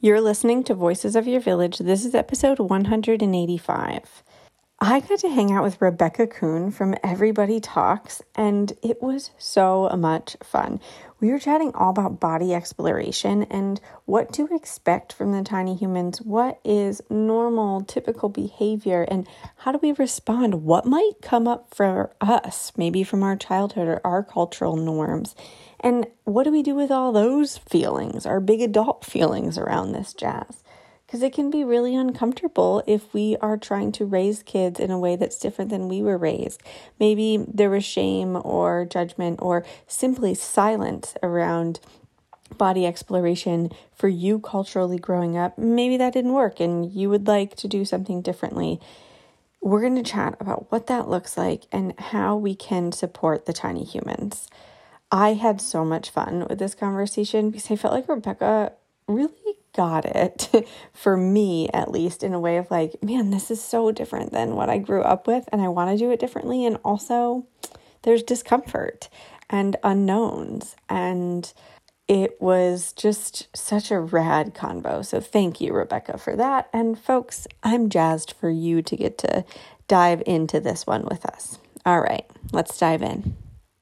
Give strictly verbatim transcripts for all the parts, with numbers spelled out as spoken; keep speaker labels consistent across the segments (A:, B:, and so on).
A: You're listening to Voices of Your Village. This is episode one hundred eighty-five. I got to hang out with Rebecca Kuhn from Everybody Talks, and it was so much fun. We were chatting all about body exploration and what to expect from the tiny humans, what is normal, typical behavior, and how do we respond? What might come up for us, maybe from our childhood or our cultural norms? And what do we do with all those feelings, our big adult feelings around this jazz? Because it can be really uncomfortable if we are trying to raise kids in a way that's different than we were raised. Maybe there was shame or judgment or simply silence around body exploration for you culturally growing up. Maybe that didn't work and you would like to do something differently. We're going to chat about what that looks like and how we can support the tiny humans. I had so much fun with this conversation because I felt like Rebecca really got it, for me at least, in a way of like, man, this is so different than what I grew up with and I want to do it differently. And also there's discomfort and unknowns, and it was just such a rad convo. So thank you, Rebecca, for that. And folks, I'm jazzed for you to get to dive into this one with us. All right, let's dive in.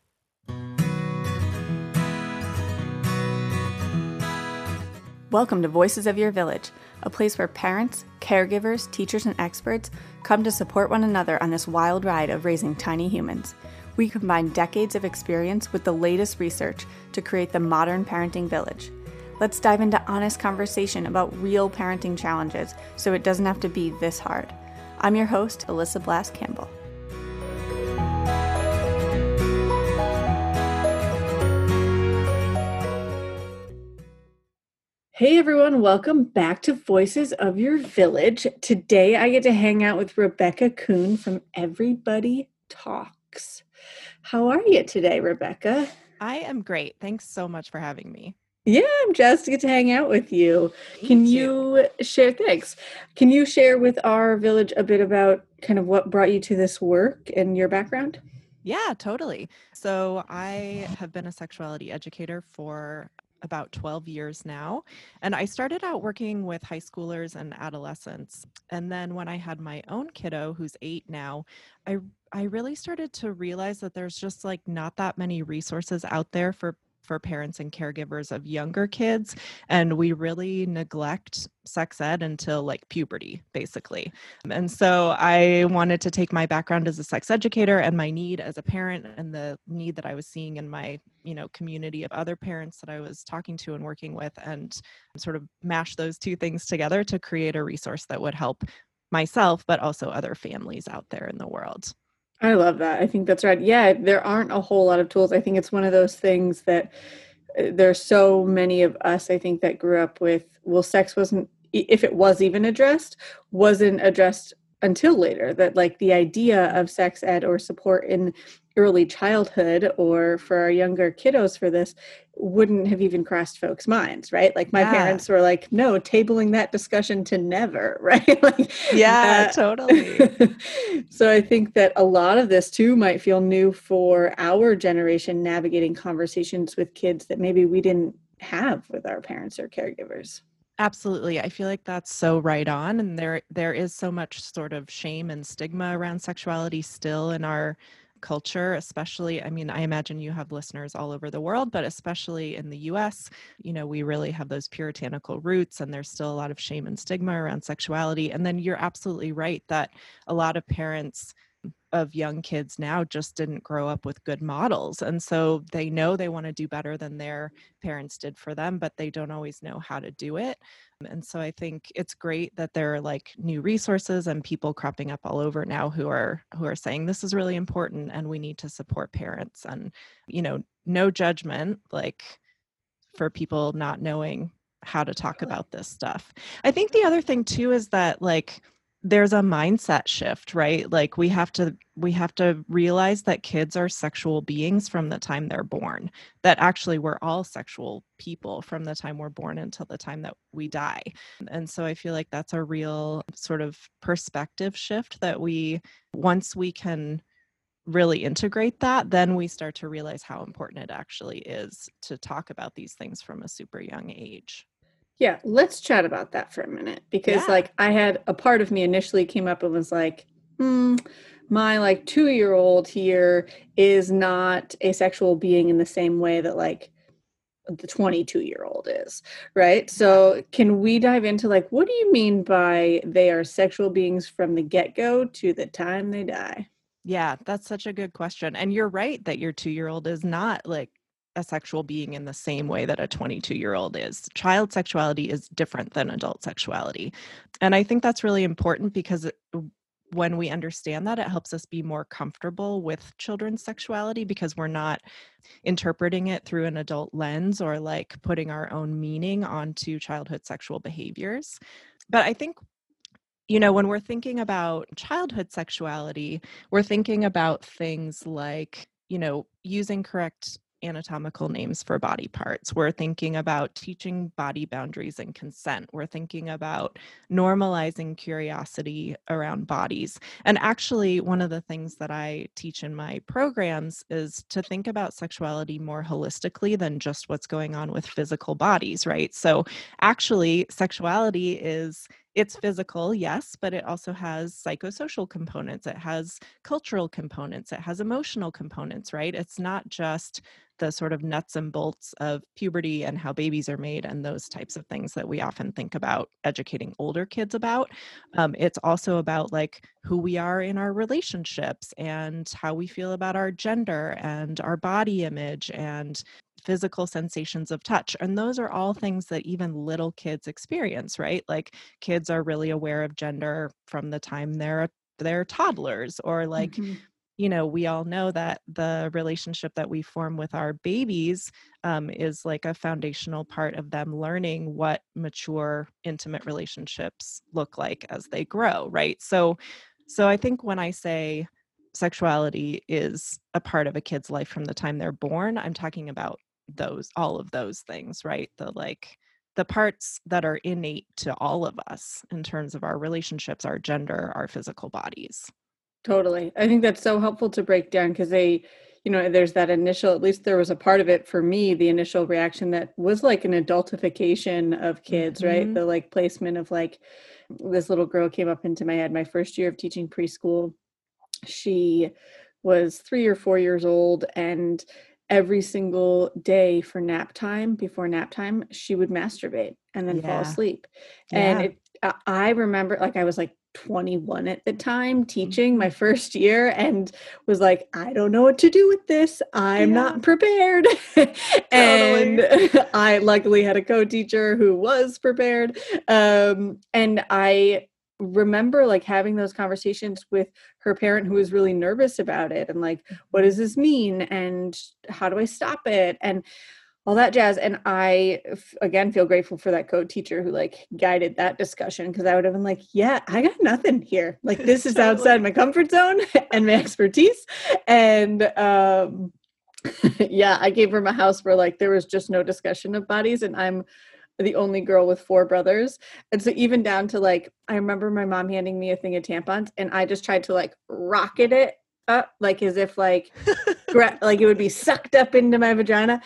A: Welcome to Voices of Your Village, a place where parents, caregivers, teachers, and experts come to support one another on this wild ride of raising tiny humans. We combine decades of experience with the latest research to create the modern parenting village. Let's dive into honest conversation about real parenting challenges so it doesn't have to be this hard. I'm your host, Alyssa Blass Campbell. Hey everyone, welcome back to Voices of Your Village. Today I get to hang out with Rebecca Kuhn from Everybody Talks. How are you today, Rebecca?
B: I am great. Thanks so much for having me.
A: Yeah, I'm just to get to hang out with you. Me Can too. you share, thanks. Can you share with our village a bit about kind of what brought you to this work and your background?
B: Yeah, totally. So I have been a sexuality educator for about twelve years now. And I started out working with high schoolers and adolescents. And then when I had my own kiddo, who's eight now, I I really started to realize that there's just like not that many resources out there for for parents and caregivers of younger kids. And we really neglect sex ed until like puberty, basically. And so I wanted to take my background as a sex educator and my need as a parent and the need that I was seeing in my, you know, community of other parents that I was talking to and working with, and sort of mash those two things together to create a resource that would help myself, but also other families out there in the world.
A: I love that. I think that's right. Yeah, there aren't a whole lot of tools. I think it's one of those things that uh, there's so many of us, I think, that grew up with, well, sex wasn't, if it was even addressed, wasn't addressed until later. That like the idea of sex ed or support in early childhood or for our younger kiddos for this wouldn't have even crossed folks' minds, right? Like my yeah. parents were like, no, tabling that discussion to never, right? like,
B: yeah, uh, totally.
A: So I think that a lot of this too might feel new for our generation, navigating conversations with kids that maybe we didn't have with our parents or caregivers.
B: Absolutely. I feel like that's so right on. And there there is so much sort of shame and stigma around sexuality still in our culture, especially, I mean, I imagine you have listeners all over the world, but especially in the U S, you know, we really have those puritanical roots and there's still a lot of shame and stigma around sexuality. And then you're absolutely right that a lot of parents of young kids now just didn't grow up with good models. And so they know they want to do better than their parents did for them, but they don't always know how to do it. And so I think it's great that there are like new resources and people cropping up all over now who are who are saying this is really important and we need to support parents, and, you know, no judgment, like for people not knowing how to talk about this stuff. I think the other thing too is that like there's a mindset shift, right? Like we have to we have to realize that kids are sexual beings from the time they're born, that actually we're all sexual people from the time we're born until the time that we die. And so I feel like that's a real sort of perspective shift that we, once we can really integrate that, then we start to realize how important it actually is to talk about these things from a super young age.
A: Yeah, let's chat about that for a minute because
B: Yeah.
A: like I had a part of me initially came up and was like, hmm, my like two-year-old here is not a sexual being in the same way that like the twenty-two year old is, right?
B: Yeah.
A: So can we dive into like what do you mean by they are sexual beings from the get-go to the time they die?
B: Yeah, that's such a good question. And you're right that your two-year-old is not like a sexual being in the same way that a twenty-two-year-old is. Child sexuality is different than adult sexuality. And I think that's really important because it, when we understand that, it helps us be more comfortable with children's sexuality because we're not interpreting it through an adult lens or like putting our own meaning onto childhood sexual behaviors. But I think you know, when we're thinking about childhood sexuality, we're thinking about things like, you know, using correct anatomical names for body parts. We're thinking about teaching body boundaries and consent. We're thinking about normalizing curiosity around bodies. And actually, one of the things that I teach in my programs is to think about sexuality more holistically than just what's going on with physical bodies, right? So, actually, sexuality is it's physical, yes, but it also has psychosocial components. It has cultural components. It has emotional components, right? It's not just the sort of nuts and bolts of puberty and how babies are made and those types of things that we often think about educating older kids about. Um, it's also about like who we are in our relationships and how we feel about our gender and our body image and physical sensations of touch. And those are all things that even little kids experience, right? Like kids are really aware of gender from the time they're they're toddlers or like
A: Mm-hmm.
B: you know we all know that the relationship that we form with our babies um, is like a foundational part of them learning what mature intimate relationships look like as they grow, right? So so I think when I say sexuality is a part of a kid's life from the time they're born, I'm talking about those all of those things, right? The like the parts that are innate to all of us in terms of our relationships, our gender, our physical bodies.
A: Totally. I think that's so helpful to break down because they, you know, there's that initial, at least there was a part of it for me, the initial reaction that was like an adultification of kids, right?
B: Mhm.
A: The like placement of like this little girl came up into my head my first year of teaching preschool. She was three or four years old, and every single day for nap time, before nap time, she would masturbate and then fall
B: Yeah.
A: asleep. And
B: Yeah.
A: it, I I remember, like, I was like twenty-one at the time, teaching my
B: Mhm.
A: first year, and was like, I don't know what to do with this. I'm
B: Yeah,
A: not prepared. And
B: totally.
A: I luckily had a co-teacher who was prepared. Um, and I remember like having those conversations with her parent who was really nervous about it and like, what does
B: Mhm.
A: this mean and how do I stop it and all that jazz. And I f- again feel grateful for that co-teacher who like guided that discussion because I would have been like, yeah, I got nothing here, like this is outside
B: Totally.
A: my comfort zone and my expertise. And um yeah, I gave her my house where like there was just no discussion of bodies, and I'm the only girl with four brothers. And so even down to like, I remember my mom handing me a thing of tampons and I just tried to like rocket it up, like as if like, gra- like it would be sucked up into my vagina.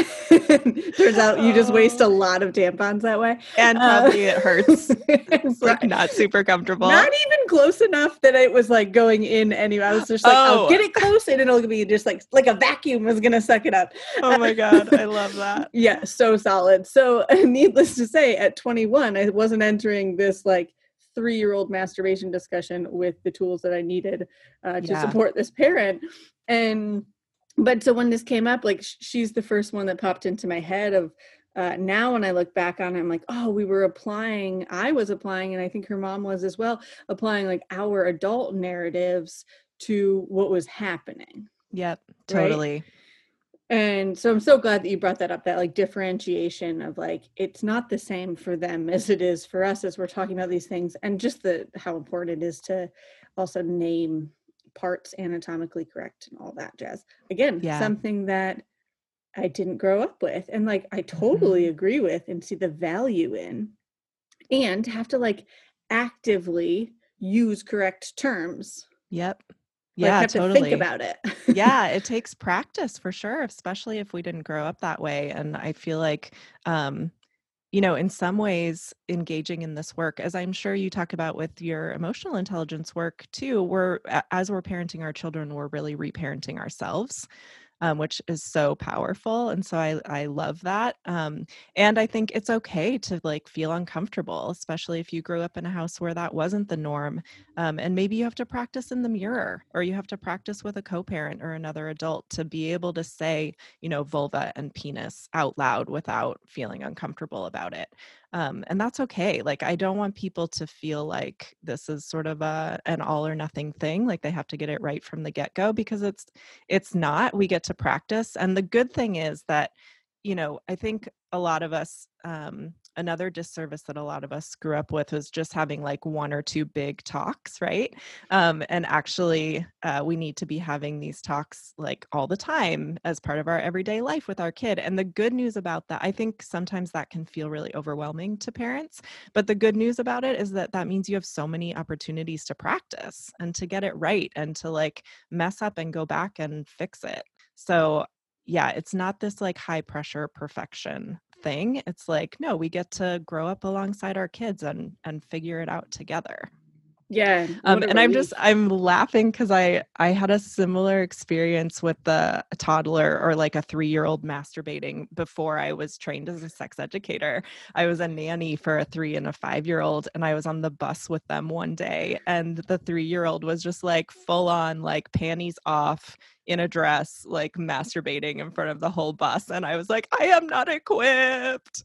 A: Turns out you just waste
B: Oh,
A: a lot of tampons that way.
B: and
A: Uh,
B: probably it hurts. It's like not super
A: not
B: comfortable.
A: even close enough that it was like going in anyway. I was just like, I'll
B: Oh,
A: get it close and it'll be just like like a vacuum was gonna suck it up.
B: oh my God, I love that.
A: Yeah, so solid. So needless to say, at twenty-one, I wasn't entering this like three-year-old masturbation discussion with the tools that I needed uh, to
B: Yeah.
A: support this parent. And but so when this came up, like sh- she's the first one that popped into my head of uh, now when I look back on it, I'm like, oh, we were applying, I was applying, and I think her mom was as well, applying like our adult narratives to what was happening,
B: Yep,
A: right?
B: totally.
A: And so I'm so glad that you brought that up, that like differentiation of like it's not the same for them as it is for us as we're talking about these things, and just the how important it is to also name parts anatomically correct and all that jazz. Again,
B: Yeah.
A: something that I didn't grow up with and like I totally
B: Mhm.
A: agree with and see the value in, and have to like actively use correct terms,
B: Yep.
A: like
B: Yeah,
A: have to think
B: totally.
A: about it.
B: Yeah, it takes practice for sure, especially if we didn't grow up that way. And I feel like, um, you know, in some ways, engaging in this work, as I'm sure you talk about with your emotional intelligence work too, we're, as we're parenting our children, we're really reparenting ourselves. Um, which is so powerful. And so I, I love that. Um, and I think it's okay to like feel uncomfortable, especially if you grew up in a house where that wasn't the norm. Um, and maybe you have to practice in the mirror, or you have to practice with a co-parent or another adult to be able to say, you know, vulva and penis out loud without feeling uncomfortable about it. Um, and that's okay. Like, I don't want people to feel like this is sort of a an all or nothing thing, like they have to get it right from the get-go, because it's it's not. We get to practice. And the good thing is that, you know, I think a lot of us, um, another disservice that a lot of us grew up with was just having like one or two big talks, right? Um, and actually, uh, we need to be having these talks like all the time as part of our everyday life with our kid. And the good news about that, I think sometimes that can feel really overwhelming to parents. But the good news about it is that that means you have so many opportunities to practice and to get it right and to like mess up and go back and fix it. So yeah, it's not this like high pressure perfection thing. It's like, no, we get to grow up alongside our kids and and figure it out together.
C: Yeah.
B: Um, and I'm just, I'm laughing because I, I had a similar experience with the, a toddler or like a three-year-old masturbating before I was trained as a sex educator. I was a nanny for a three and a five-year-old, and I was on the bus with them one day, and the three-year-old was just like full on like panties off in a dress, like masturbating in front of the whole bus. And I was like, I am not equipped.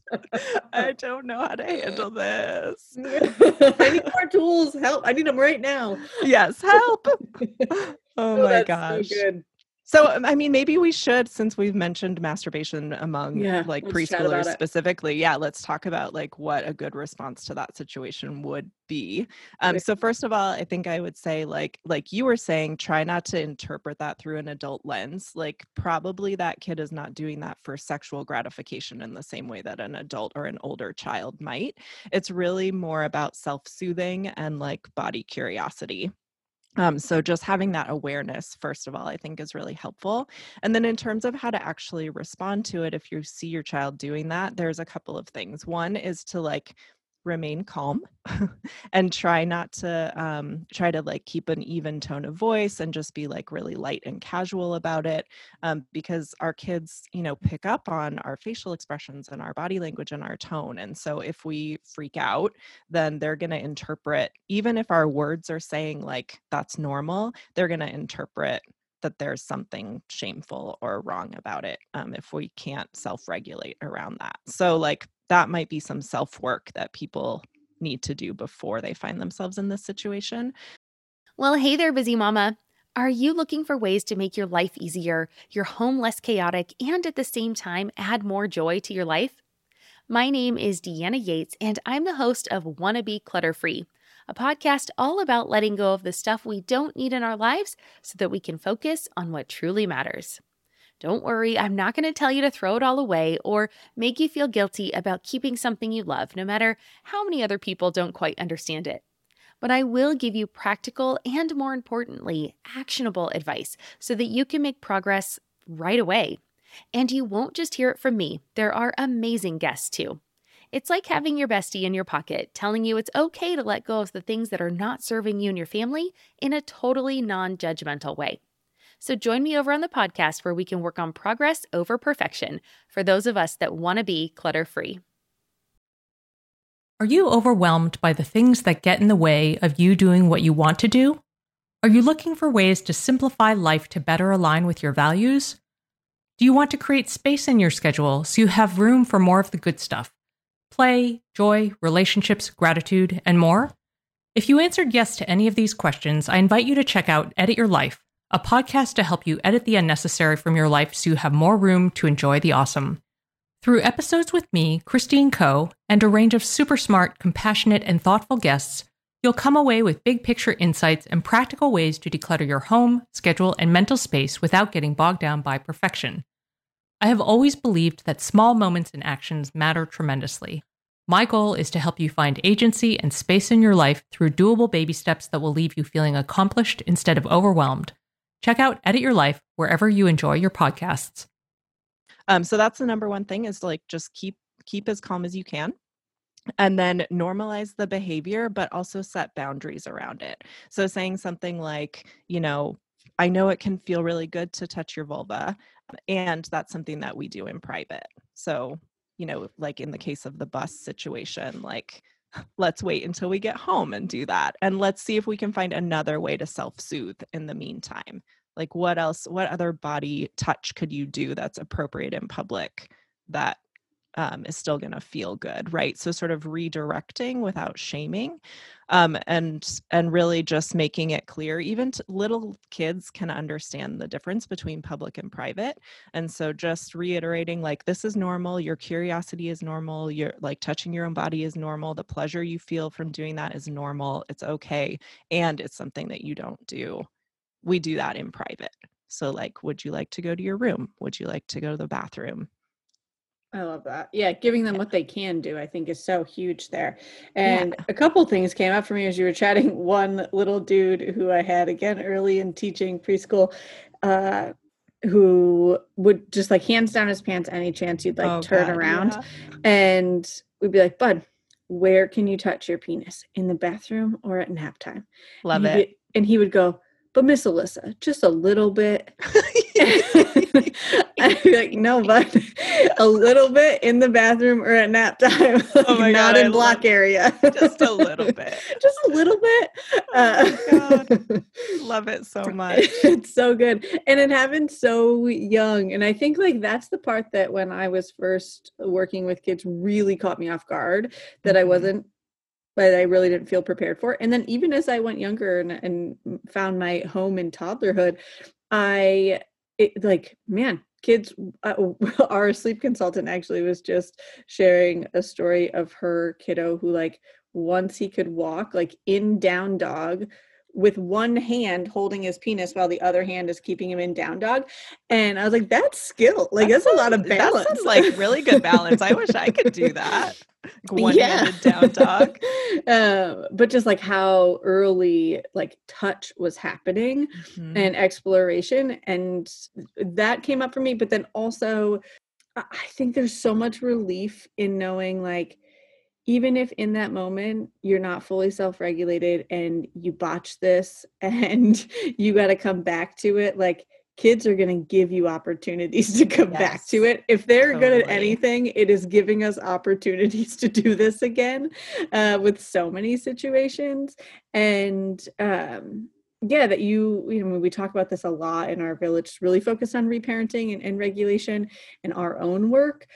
B: I don't know how to handle this.
C: I need more tools. Help. I need them right now.
B: Yes, help. Oh,
C: oh
B: my
C: that's
B: gosh.
C: So good.
B: So, I mean, maybe we should, since we've mentioned masturbation among
C: yeah,
B: like preschoolers specifically, yeah, let's talk about like what a good response to that situation would be. Um, so first of all, I think I would say like, like you were saying, try not to interpret that through an adult lens. Like probably that kid is not doing that for sexual gratification in the same way that an adult or an older child might. It's really more about self-soothing and like body curiosity. Um, so just having that awareness, first of all, I think is really helpful. And then in terms of how to actually respond to it, if you see your child doing that, there's a couple of things. One is to like remain calm and try not to um, try to like keep an even tone of voice and just be like really light and casual about it, um, because our kids, you know, pick up on our facial expressions and our body language and our tone. And so if we freak out, then they're going to interpret, even if our words are saying like that's normal, they're going to interpret that there's something shameful or wrong about it, um, if we can't self-regulate around that. So like that might be some self-work that people need to do before they find themselves in this situation.
D: Well, hey there, busy mama. Are you looking for ways to make your life easier, your home less chaotic, and at the same time add more joy to your life? My name is Deanna Yates, and I'm the host of Wanna Be Clutter-Free, a podcast all about letting go of the stuff we don't need in our lives so that we can focus on what truly matters. Don't worry, I'm not going to tell you to throw it all away or make you feel guilty about keeping something you love, no matter how many other people don't quite understand it. But I will give you practical and, more importantly, actionable advice so that you can make progress right away. And you won't just hear it from me. There are amazing guests too. It's like having your bestie in your pocket telling you it's okay to let go of the things that are not serving you and your family in a totally non-judgmental way. So join me over on the podcast where we can work on progress over perfection for those of us that want to be clutter-free.
E: Are you overwhelmed by the things that get in the way of you doing what you want to do? Are you looking for ways to simplify life to better align with your values? Do you want to create space in your schedule so you have room for more of the good stuff? Play, joy, relationships, gratitude, and more? If you answered yes to any of these questions, I invite you to check out Edit Your Life, a podcast to help you edit the unnecessary from your life so you have more room to enjoy the awesome. Through episodes with me, Christine Coe, and a range of super smart, compassionate, and thoughtful guests, you'll come away with big picture insights and practical ways to declutter your home, schedule, and mental space without getting bogged down by perfection. I have always believed that small moments and actions matter tremendously. My goal is to help you find agency and space in your life through doable baby steps that will leave you feeling accomplished instead of overwhelmed. Check out Edit Your Life wherever you enjoy your podcasts.
B: Um, so that's the number one thing is like just keep keep as calm as you can. And then normalize the behavior, but also set boundaries around it. So saying something like, you know, I know it can feel really good to touch your vulva, and that's something that we do in private. So, you know, like in the case of the bus situation, like, let's wait until we get home and do that. And let's see if we can find another way to self-soothe in the meantime. Like, what else, what other body touch could you do that's appropriate in public that Um, is still going to feel good, right? So sort of redirecting without shaming, um, and and really just making it clear. Even t- little kids can understand the difference between public and private, and so just reiterating, like, this is normal. Your curiosity is normal. You're like touching your own body is normal. The pleasure you feel from doing that is normal. It's okay, and it's something that you don't do. We do that in private. So, like, would you like to go to your room? Would you like to go to the bathroom?
C: I love that. Yeah, giving them what they can do, I think, is so huge there. And yeah. A couple things came up for me as you were chatting. One little dude who I had, again, early in teaching preschool, uh, who would just like hands down his pants any chance you'd like oh, turn God, around. Yeah. And we'd be like, bud, where can you touch your penis? In the bathroom or at nap time?
B: Love
C: and
B: it.
C: Be, and he would go, but Miss Alyssa, just a little bit. I'd be like, no, but a little bit in the bathroom or at nap time. Like, oh my not God, in I block area.
B: Just a little bit.
C: Just a little bit.
B: Oh my God. Love it so much.
C: It's so good. And it happened so young. And I think like that's the part that when I was first working with kids really caught me off guard, that mm-hmm. I wasn't but I really didn't feel prepared for. And then even as I went younger and, and found my home in toddlerhood, I it, like, man, kids, uh, our sleep consultant actually was just sharing a story of her kiddo who, like, once he could walk, like in down dog, with one hand holding his penis while the other hand is keeping him in down dog. And I was like, that's skill. Like, that's, that's a lot of balance.
B: That sounds like really good balance. I wish I could do that. One-handed yeah. down dog.
C: uh, but just like how early like touch was happening mm-hmm. and exploration. And that came up for me. But then also, I think there's so much relief in knowing, like, even if in that moment you're not fully self-regulated and you botch this and you got to come back to it, like, kids are going to give you opportunities to come yes, back to it. If they're totally. good at anything, it is giving us opportunities to do this again uh, with so many situations. And um, yeah, that you, you know, we talk about this a lot in our village, really focus on reparenting and, and regulation and our own work.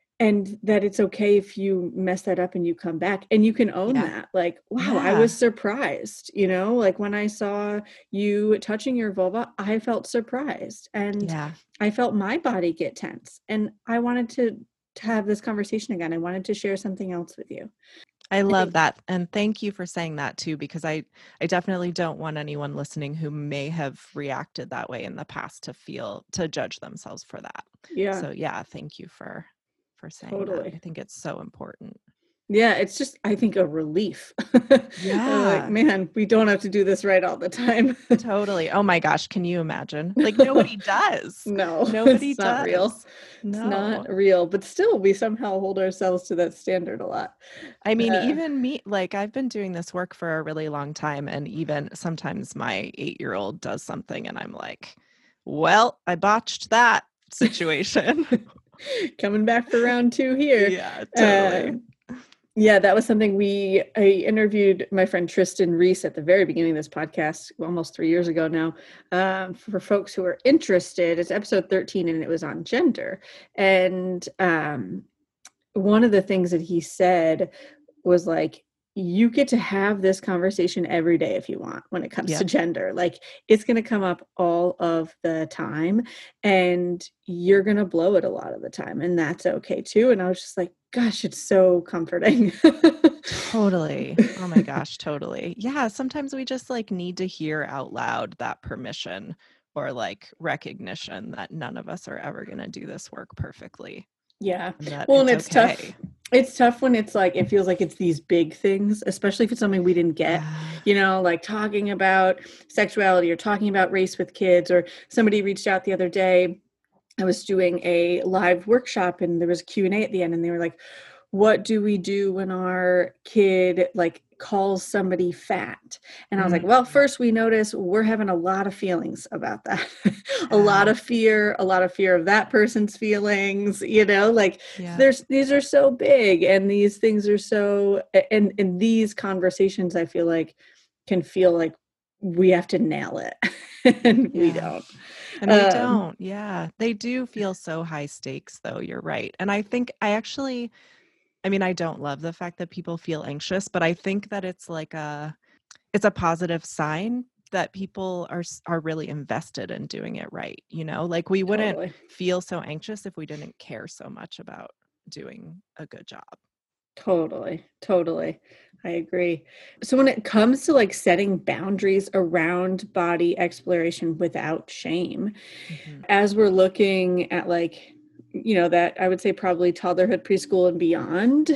C: And that it's okay if you mess that up and you come back and you can own yeah. that. Like, wow, yeah. I was surprised, you know, like when I saw you touching your vulva, I felt surprised and yeah. I felt my body get tense and I wanted to, to have this conversation again. I wanted to share something else with you.
B: I love that. And thank you for saying that too, because I, I definitely don't want anyone listening who may have reacted that way in the past to feel, to judge themselves for that.
C: Yeah.
B: So yeah, thank you for for saying totally. that. I think it's so important.
C: Yeah, it's just, I think, a relief.
B: Yeah.
C: Like, man, we don't have to do this right all the time.
B: Totally. Oh my gosh, can you imagine? Like, nobody does.
C: No,
B: nobody
C: it's
B: does.
C: Not real.
B: No.
C: It's not real, but still we somehow hold ourselves to that standard a lot.
B: I mean, uh, even me, like, I've been doing this work for a really long time, and even sometimes my eight-year-old does something and I'm like, well, I botched that situation.
C: Coming back for round two here.
B: Yeah, totally.
C: Uh, yeah, that was something we, I interviewed my friend Tristan Reese at the very beginning of this podcast, almost three years ago now, um, for folks who are interested. It's episode thirteen and it was on gender. And um, one of the things that he said was like, you get to have this conversation every day if you want when it comes yeah. to gender. Like, it's going to come up all of the time and you're going to blow it a lot of the time. And that's okay too. And I was just like, gosh, it's so comforting.
B: Totally. Oh my gosh, totally. Yeah. Sometimes we just like need to hear out loud that permission or like recognition that none of us are ever going to do this work perfectly.
C: Yeah. And well, and it's okay. tough. It's tough when it's like, it feels like it's these big things, especially if it's something we didn't get, yeah. you know, like talking about sexuality or talking about race with kids. Or somebody reached out the other day. I was doing a live workshop and there was a Q and A at the end and they were like, what do we do when our kid like calls somebody fat? And I was like, well, first we notice we're having a lot of feelings about that. a lot of fear, a lot of fear of that person's feelings, you know, like
B: Yeah.
C: there's, these are so big and these things are so, and, and these conversations, I feel like can feel like we have to nail it and we
B: Yeah.
C: don't.
B: And we
C: Um,
B: don't. Yeah. They do feel so high stakes, though. You're right. And I think I actually, I mean, I don't love the fact that people feel anxious, but I think that it's like a, it's a positive sign that people are s- are really invested in doing it right. You know, like we wouldn't
C: Totally.
B: feel so anxious if we didn't care so much about doing a good job.
C: Totally, totally. I agree. So when it comes to like setting boundaries around body exploration without shame,
B: Mhm.
C: as we're looking at like, you know, that I would say probably toddlerhood, preschool and beyond,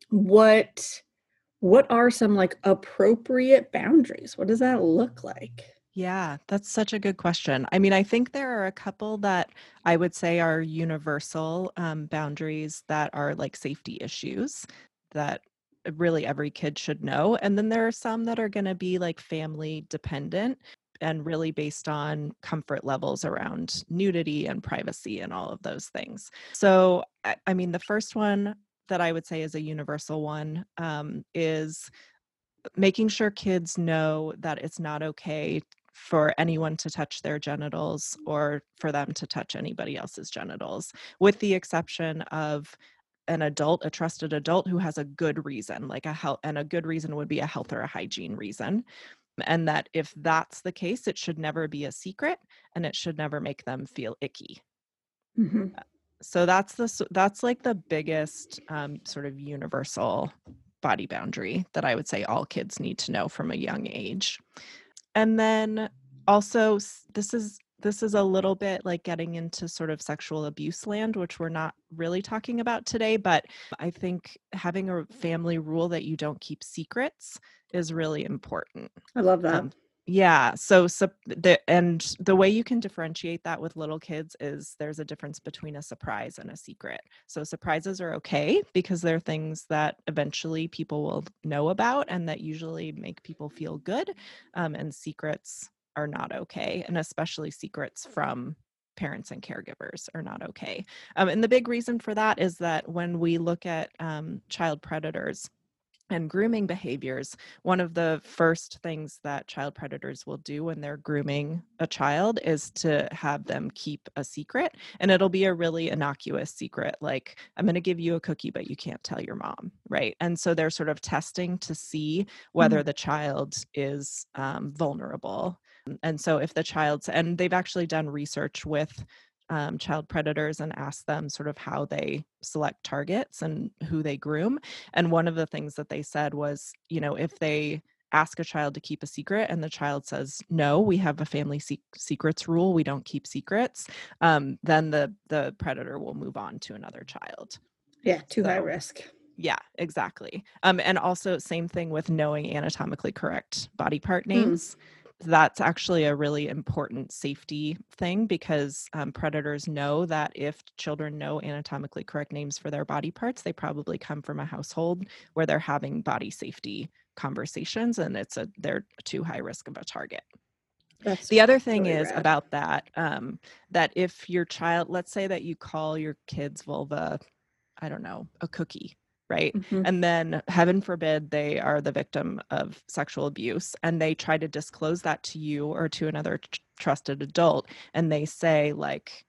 C: what what are some like appropriate boundaries? What does that look like?
B: Yeah, that's such a good question. I mean, I think there are a couple that I would say are universal um, boundaries that are like safety issues that really every kid should know. And then there are some that are going to be like family dependent and really based on comfort levels around nudity and privacy and all of those things. So, I, I mean, the first one that I would say is a universal one um, is making sure kids know that it's not okay for anyone to touch their genitals or for them to touch anybody else's genitals, with the exception of an adult, a trusted adult who has a good reason, like a health, and a good reason would be a health or a hygiene reason. And that if that's the case, it should never be a secret and it should never make them feel icky.
C: Mm-hmm.
B: So that's the s- that's like the biggest um, sort of universal body boundary that I would say all kids need to know from a young age. And then also s- this is this is a little bit like getting into sort of sexual abuse land, which we're not really talking about today, but I think having a family rule that you don't keep secrets is really important.
C: I love that.
B: Um, yeah, so, so the and the way you can differentiate that with little kids is there's a difference between a surprise and a secret. So surprises are okay because they're things that eventually people will know about and that usually make people feel good. Um, and secrets are not okay, and especially secrets from parents and caregivers are not okay. Um, and the big reason for that is that when we look at um, child predators and grooming behaviors, one of the first things that child predators will do when they're grooming a child is to have them keep a secret. And it'll be a really innocuous secret, like, I'm going to give you a cookie, but you can't tell your mom, right? And so they're sort of testing to see whether
C: Mm.
B: the child is um, vulnerable. And so if the child's, and they've actually done research with um, child predators and asked them sort of how they select targets and who they groom. And one of the things that they said was, you know, if they ask a child to keep a secret and the child says, no, we have a family se- secrets rule, we don't keep secrets, um, then the the predator will move on to another child.
C: Yeah, too high
B: So,
C: risk.
B: yeah, exactly. Um, and also same thing with knowing anatomically correct body part
C: Mm.
B: names. That's actually a really important safety thing because um, predators know that if children know anatomically correct names for their body parts, they probably come from a household where they're having body safety conversations and it's a they're too high risk of a target.
C: That's
B: The other thing
C: really
B: is
C: rad.
B: about that, um, that if your child, let's say that you call your kid's vulva, I don't know, a cookie, right?
C: Mhm.
B: And then heaven forbid they are the victim of sexual abuse and they try to disclose that to you or to another tr- trusted adult and they say like,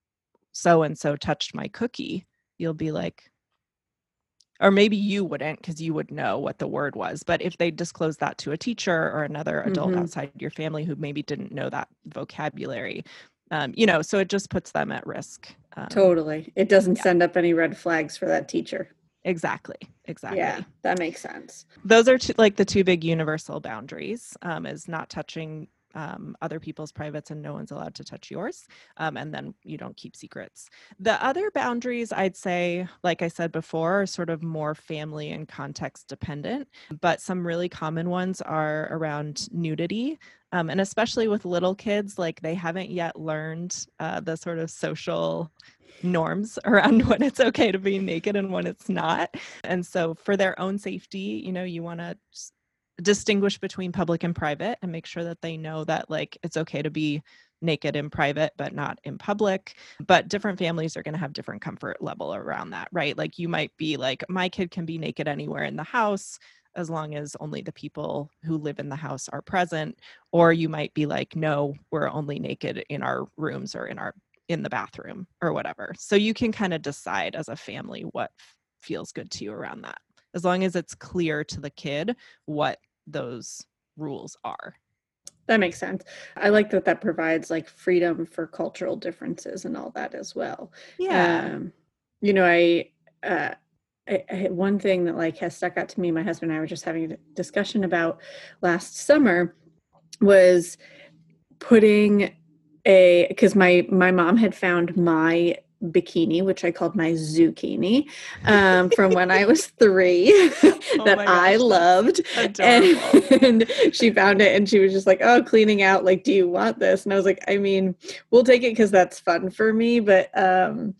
B: so and so touched my cookie, you'll be like, or maybe you wouldn't because you would know what the word was. But if they disclose that to a teacher or another adult
C: Mhm.
B: outside your family who maybe didn't know that vocabulary, um, you know, so it just puts them at risk. Um,
C: Totally. It doesn't
B: yeah.
C: send up any red flags for that teacher.
B: Exactly. Exactly.
C: Yeah, that makes sense.
B: Those are two, like the two big universal boundaries, um, is not touching um, other people's privates and no one's allowed to touch yours. Um, and then you don't keep secrets. The other boundaries, I'd say, like I said before, are sort of more family and context dependent, but some really common ones are around nudity. Um, and especially with little kids, like they haven't yet learned uh, the sort of social norms around when it's okay to be naked and when it's not. And so for their own safety, you know, you want to distinguish between public and private and make sure that they know that like it's okay to be naked in private but not in public. But different families are going to have different comfort level around that, right? Like you might be like, my kid can be naked anywhere in the house as long as only the people who live in the house are present. Or you might be like, no, we're only naked in our rooms or in our in the bathroom or whatever. So you can kind of decide as a family what f- feels good to you around that, as long as it's clear to the kid what those rules are.
C: That makes sense. I like that that provides like freedom for cultural differences and all that as well.
B: Yeah.
C: Um, you know, I, uh, I, I, one thing that like has stuck out to me, my husband and I were just having a discussion about last summer, was putting a, because my my mom had found my bikini, which I called my zucchini, um, from when I was three,
B: Oh
C: that
B: my
C: I
B: gosh,
C: loved.
B: that's
C: And,
B: adorable.
C: and she found it and she was just like, oh, cleaning out, like, do you want this? And I was like, I mean, we'll take it because that's fun for me. But um,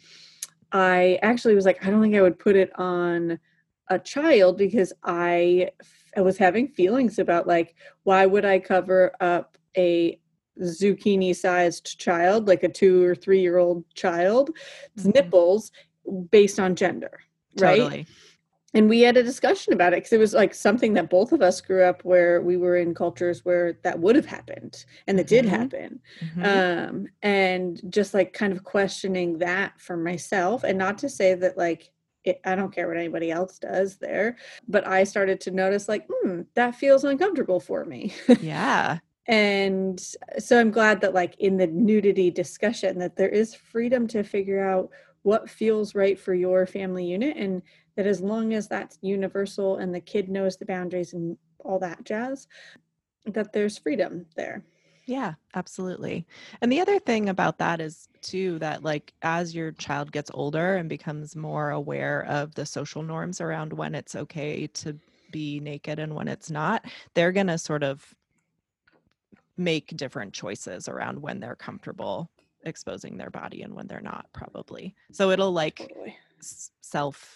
C: I actually was like, I don't think I would put it on a child because I, I was having feelings about like, why would I cover up a zucchini sized child, like a two or three year old child's
B: Mhm.
C: nipples based on gender, right?
B: Totally.
C: And we had a discussion about it because it was like something that both of us grew up where we were in cultures where that would have happened and it did
B: Mhm.
C: happen.
B: Mhm.
C: Um, and just like kind of questioning that for myself, and not to say that like, it, I don't care what anybody else does there, but I started to notice like, hmm, that feels uncomfortable for me.
B: Yeah.
C: And so I'm glad that like in the nudity discussion that there is freedom to figure out what feels right for your family unit, and that as long as that's universal and the kid knows the boundaries and all that jazz, that there's freedom there.
B: Yeah, absolutely. And the other thing about that is too that like as your child gets older and becomes more aware of the social norms around when it's okay to be naked and when it's not, they're going to sort of make different choices around when they're comfortable exposing their body and when they're not, probably. So it'll like
C: Totally.
B: s- self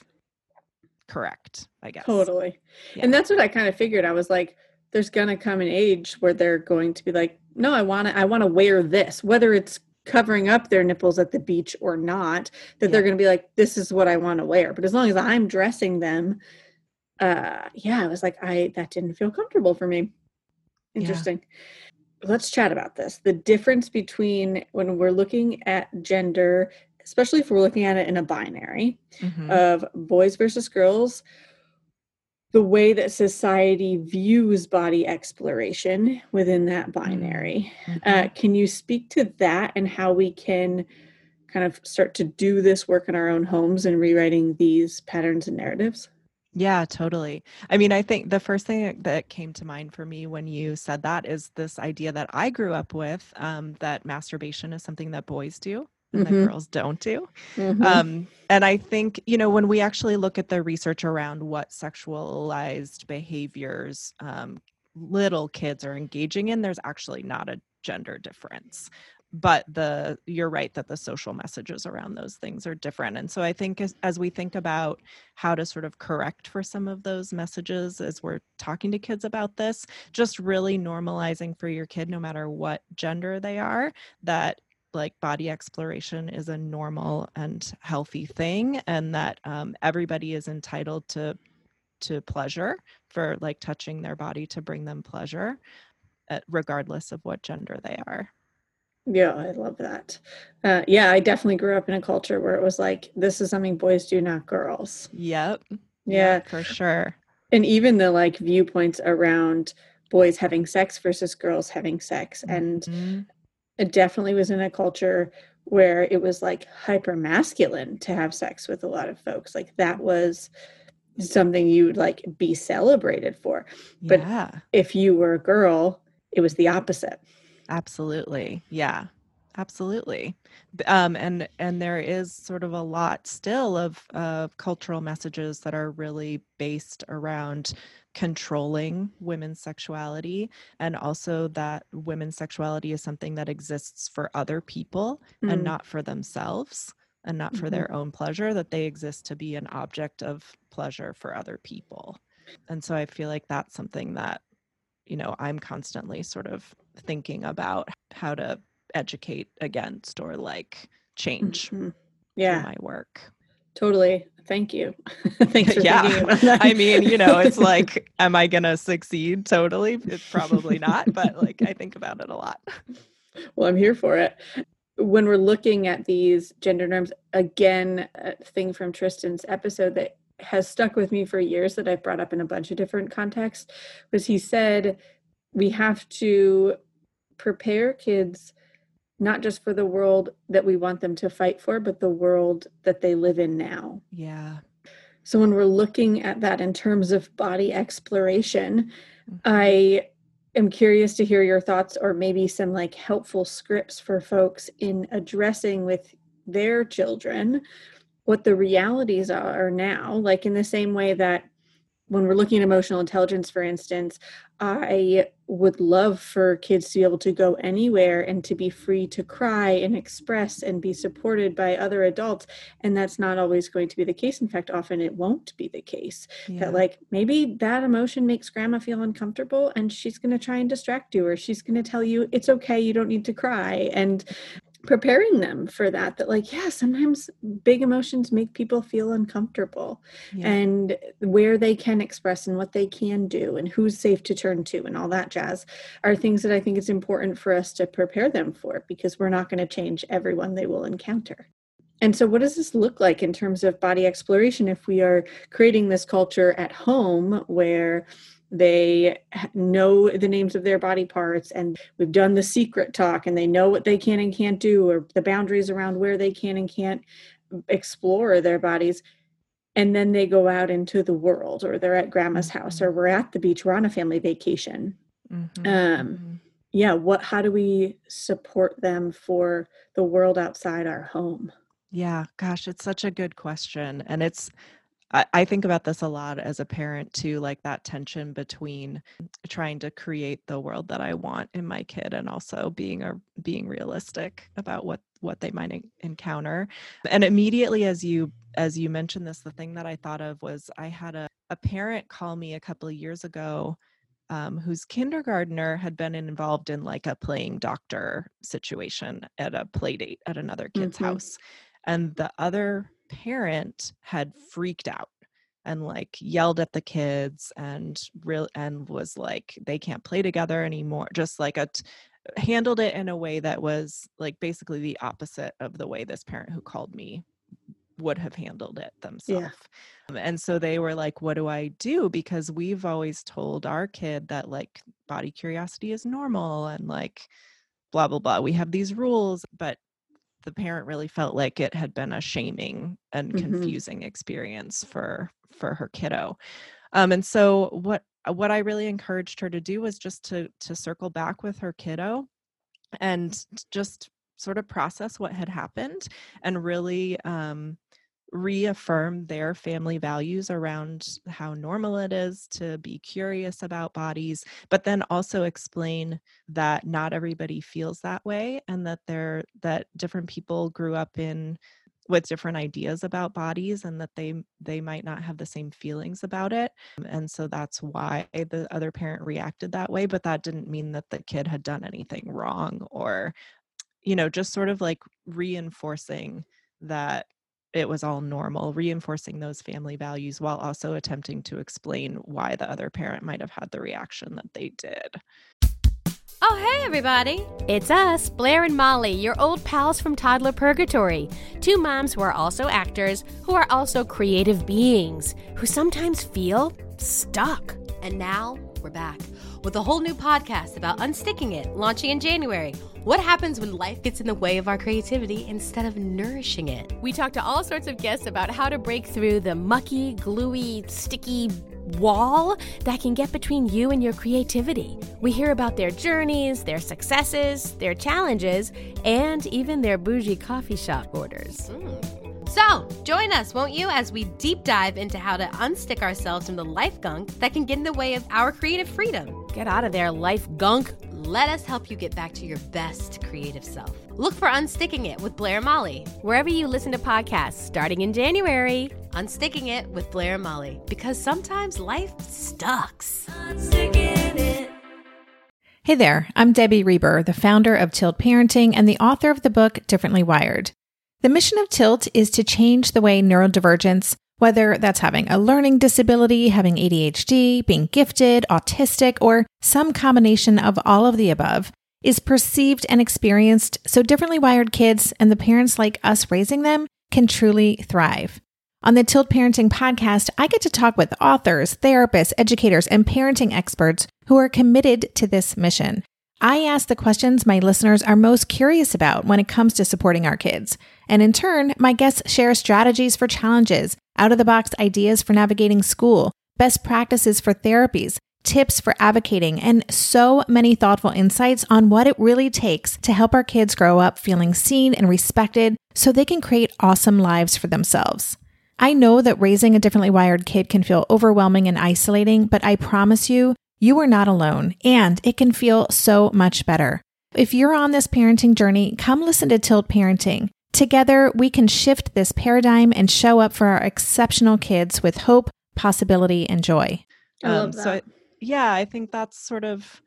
B: correct, I guess.
C: Totally.
B: Yeah.
C: And that's what I kind of figured. I was like, there's going to come an age where they're going to be like, no, I want to, I want to wear this, whether it's covering up their nipples at the beach or not, that
B: Yeah.
C: they're going to be like, this is what I want to wear. But as long as I'm dressing them, uh, yeah, I was like, I, that didn't feel comfortable for me. Interesting. Yeah. Let's chat about this. The difference between when we're looking at gender, especially if we're looking at it in a binary,
B: Mhm.
C: of boys versus girls, the way that society views body exploration within that binary.
B: Mhm.
C: Uh, can you speak to that and how we can kind of start to do this work in our own homes and rewriting these patterns and narratives?
B: Yeah, totally. I mean, I think the first thing that came to mind for me when you said that is this idea that I grew up with, um, that masturbation is something that boys do and
C: Mhm.
B: that girls don't do.
C: Mhm.
B: Um, and I think, you know, when we actually look at the research around what sexualized behaviors um, little kids are engaging in, there's actually not a gender difference. But the you're right that the social messages around those things are different. And so I think as, as we think about how to sort of correct for some of those messages as we're talking to kids about this, just really normalizing for your kid, no matter what gender they are, that like body exploration is a normal and healthy thing, and that um, everybody is entitled to to pleasure, for like touching their body to bring them pleasure, uh, regardless of what gender they are.
C: Yeah, I love that. Uh, yeah, I definitely grew up in a culture where it was like, this is something boys do, not girls.
B: Yep.
C: Yeah.
B: Yep, for sure.
C: And even the like viewpoints around boys having sex versus girls having sex. And
B: Mm-hmm.
C: it definitely was in a culture where it was like hyper masculine to have sex with a lot of folks. Like that was something you would like be celebrated for. But
B: Yeah,
C: if you were a girl, it was the opposite.
B: absolutely. Yeah. Absolutely. Um, and and there is sort of a lot still of, of cultural messages that are really based around controlling women's sexuality, and also that women's sexuality is something that exists for other people mm. and not for themselves and not for mm-hmm. their own pleasure, that they exist to be an object of pleasure for other people. And so I feel like that's something that, you know, I'm constantly sort of thinking about how to educate against or like change
C: mm-hmm. yeah
B: through my work.
C: Totally. Thank you. Thanks for
B: yeah.
C: thinking about that.
B: I mean, you know, it's like, am I gonna succeed? Totally. It's probably not, but like I think about it a lot.
C: Well, I'm here for it. When we're looking at these gender norms, again, a thing from Tristan's episode that has stuck with me for years that I've brought up in a bunch of different contexts was he said we have to prepare kids not just for the world that we want them to fight for, but the world that they live in now.
B: Yeah.
C: So when we're looking at that in terms of body exploration, mm-hmm. I am curious to hear your thoughts or maybe some like helpful scripts for folks in addressing with their children what the realities are now, like in the same way that when we're looking at emotional intelligence, for instance, I would love for kids to be able to go anywhere and to be free to cry and express and be supported by other adults. And that's not always going to be the case. In fact, often it won't be the case. Yeah. That like maybe that emotion makes grandma feel uncomfortable and she's going to try and distract you, or she's going to tell you it's okay, you don't need to cry. And preparing them for that, that like, yeah, sometimes big emotions make people feel uncomfortable yeah. and where they can express and what they can do and who's safe to turn to and all that jazz are things that I think it's important for us to prepare them for, because we're not going to change everyone they will encounter. And so what does this look like in terms of body exploration if we are creating this culture at home where they know the names of their body parts and we've done the secret talk and they know what they can and can't do, or the boundaries around where they can and can't explore their bodies. And then they go out into the world, or they're at grandma's mm-hmm. house, or we're at the beach, we're on a family vacation. Mm-hmm. Um, mm-hmm. Yeah. What, how do we support them for the world outside our home?
B: Yeah, gosh, it's such a good question. And it's, I think about this a lot as a parent too, like that tension between trying to create the world that I want in my kid and also being a being realistic about what what they might encounter. And immediately as you as you mentioned this, the thing that I thought of was I had a, a parent call me a couple of years ago um, whose kindergartner had been involved in like a playing doctor situation at a play date at another kid's mm-hmm. house. And the other parent had freaked out and like yelled at the kids and real and was like, they can't play together anymore. Just like a t- handled it in a way that was like basically the opposite of the way this parent who called me would have handled it themselves. Yeah. And so they were like, what do I do? Because we've always told our kid that like body curiosity is normal and like blah, blah, blah. We have these rules, but the parent really felt like it had been a shaming and mm-hmm. confusing experience for, for her kiddo. Um, and so what, what I really encouraged her to do was just to, to circle back with her kiddo and just sort of process what had happened and really, um, reaffirm their family values around how normal it is to be curious about bodies, but then also explain that not everybody feels that way and that they're that different people grew up in with different ideas about bodies and that they they might not have the same feelings about it. And so that's why the other parent reacted that way, but that didn't mean that the kid had done anything wrong, or, you know, just sort of like reinforcing that it was all normal, reinforcing those family values while also attempting to explain why the other parent might have had the reaction that they did.
F: Oh, hey, everybody. It's us, Blair and Molly, your old pals from Toddler Purgatory. Two moms who are also actors, who are also creative beings, who sometimes feel stuck. And now we're back with a whole new podcast about unsticking it, launching in January. What happens when life gets in the way of our creativity instead of nourishing it? We talk to all sorts of guests about how to break through the mucky, gluey, sticky wall that can get between you and your creativity. We hear about their journeys, their successes, their challenges, and even their bougie coffee shop orders.
G: Mm. So, join us, won't you, as we deep dive into how to unstick ourselves from the life gunk that can get in the way of our creative freedom.
F: Get out of there, life gunk.
G: Let us help you get back to your best creative self. Look for Unsticking It with Blair and Molly.
F: Wherever you listen to podcasts, starting in January.
G: Unsticking It with Blair and Molly. Because sometimes life sucks.
H: Hey there, I'm Debbie Reber, the founder of Tilt Parenting and the author of the book Differently Wired. The mission of Tilt is to change the way neurodivergence, whether that's having a learning disability, having A D H D, being gifted, autistic, or some combination of all of the above, is perceived and experienced so differently wired kids and the parents like us raising them can truly thrive. On the Tilt Parenting podcast, I get to talk with authors, therapists, educators, and parenting experts who are committed to this mission. I ask the questions my listeners are most curious about when it comes to supporting our kids. And in turn, my guests share strategies for challenges, out-of-the-box ideas for navigating school, best practices for therapies, tips for advocating, and so many thoughtful insights on what it really takes to help our kids grow up feeling seen and respected so they can create awesome lives for themselves. I know that raising a differently wired kid can feel overwhelming and isolating, but I promise you, you are not alone, and it can feel so much better. If you're on this parenting journey, come listen to Tilt Parenting. Together, we can shift this paradigm and show up for our exceptional kids with hope, possibility, and joy.
C: I love
B: Um,
C: that.
B: so, I, yeah, I think that's sort of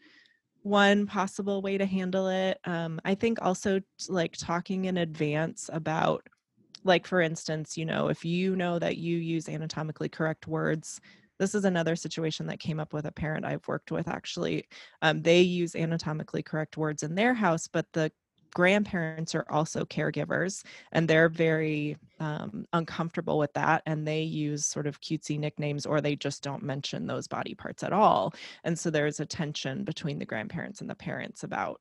B: one possible way to handle it. Um, I think also t- like talking in advance about, like, for instance, you know, if you know that you use anatomically correct words, this is another situation that came up with a parent I've worked with, actually. Um, they use anatomically correct words in their house, but the grandparents are also caregivers, and they're very um, uncomfortable with that. And they use sort of cutesy nicknames, or they just don't mention those body parts at all. And so there's a tension between the grandparents and the parents about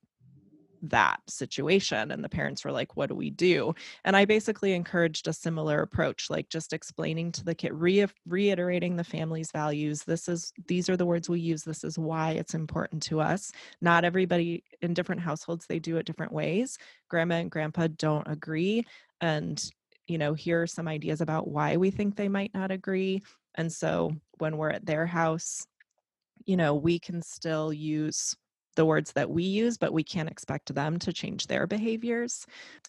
B: that situation. And the parents were like, what do we do? And I basically encouraged a similar approach, like just explaining to the kid, re- reiterating the family's values. This is, these are the words we use. This is why it's important to us. Not everybody in different households, they do it different ways. Grandma and grandpa don't agree. And, you know, here are some ideas about why we think they might not agree. And so when we're at their house, you know, we can still use the words that we use, but we can't expect them to change their behaviors.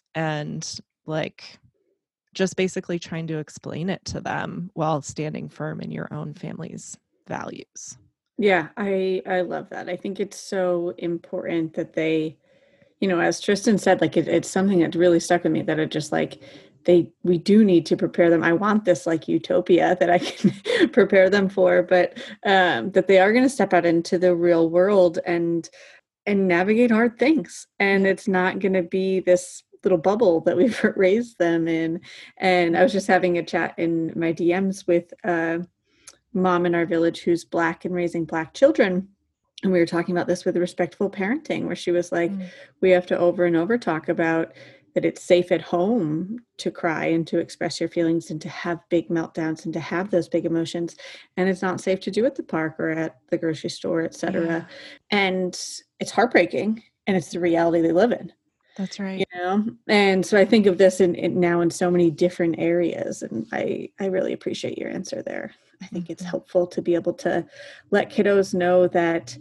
B: And like, just basically trying to explain it to them while standing firm in your own family's values.
C: Yeah, I I love that. I think it's so important that they, you know, as Tristan said, like it, it's something that really stuck with me, that it just like they we do need to prepare them. I want this like utopia that I can prepare them for, but um, that they are going to step out into the real world and and navigate hard things. And it's not going to be this little bubble that we've raised them in. And I was just having a chat in my D Ms with a mom in our village who's Black and raising Black children. And we were talking about this with respectful parenting, where she was like, mm. we have to over and over talk about that it's safe at home to cry and to express your feelings and to have big meltdowns and to have those big emotions. And it's not safe to do at the park or at the grocery store, et cetera. Yeah. And it's heartbreaking, and it's the reality they live in.
B: That's right.
C: You know? And so I think of this in, in now in so many different areas. And I, I really appreciate your answer there. I think mm-hmm. it's helpful to be able to let kiddos know that